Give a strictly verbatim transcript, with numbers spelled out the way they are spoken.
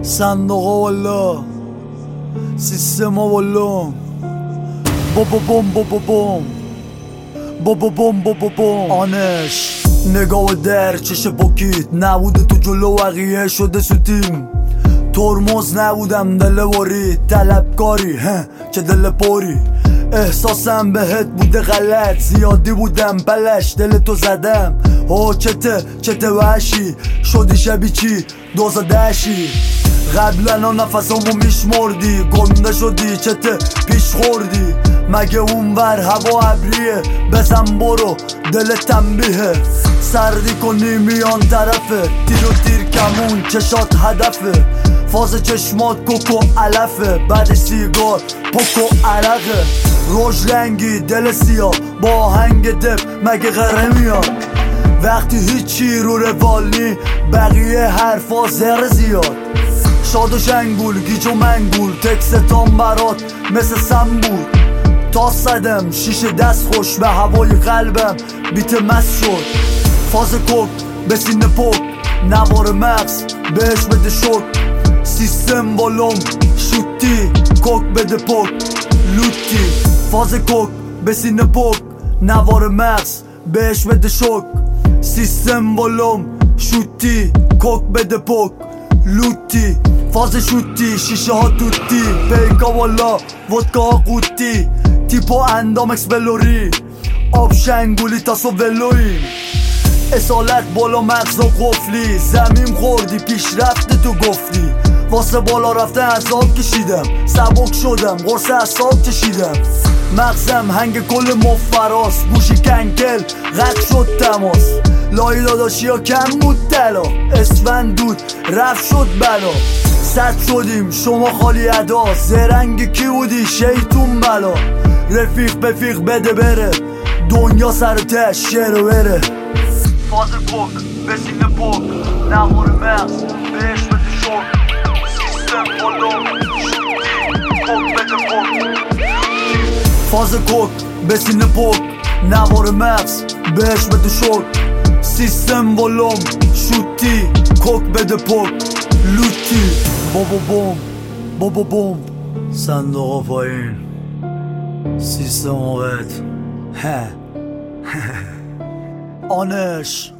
صندوقا والا سیستما والا بابا بوم بابا بوم بابا بوم بابا بوم آنش نگاه در چش پاکیت نبوده تو جلو وقیه شده سوتیم ترمز نبودم دل واری طلبکاری چه دل پاری احساسم بهت بوده غلط زیادی بودم بلش دل تو زدم او چته چته وحشی شدی شبی چی دوزا دشی قبلا نفسامو میشمردی گنده شدی چته پیش خوردی مگه اونور هوا ابریه بزن برو دل تنبیه سردی کنی میان طرفه تیر و تیر کمون چشات هدفه فاز چشمات کوکو علفه بعد سیگار پوکو عرقه روش رنگی دل سیاه با هنگ دب مگه غره میاد وقتی هیچی رو روانی بقیه حرفا زر زیاد شاد و شنگول گیج و منگول تکستان برات مثل سم بود تا صدم شیشه دست خوش به هوای قلبم بیت مست شد فاز کوک به سینه پک نوار مغز بهش بده شک سیستم بالوم شوتی کوک بده پک لوتی فاز کوک به سینه پک نوار مغز بهش بده شک سیستم بالوم شوتی کوک بده پک لوتی فاز شوتی شیشه ها توتی پیکا والا ودکا ها قوتی تیپو اندام اکس بلوری آب شنگولی تاسو ولوی اصالت بالا مغز و قفلی زمین خوردی پیشرفت تو گفتی واسه بالا رفته عذاب کشیدم سبک شدم قرص اعصاب کشیدم مغزم هنگ کل مفراست گوشی کنکل قطع شد تماس لای داداشی ها کم بود دلا اسفند دود رفت شد بلا صد شدیم شما خالی ادا زرنگ کی بودی شیطون بلا رفیق بفیق بده بره دنیا سر تش شعر بره فاز کوک به سینه پک نوار مغز بهش بده شک سیستم بالوم کوک بده پک فاز کوک به سینه پک نوار مغز بهش بده شک سیستم بالوم شوتی کوک بده پک لوتی بابا بوم بابا بوم صندوقا پایین سیستم آقت آنش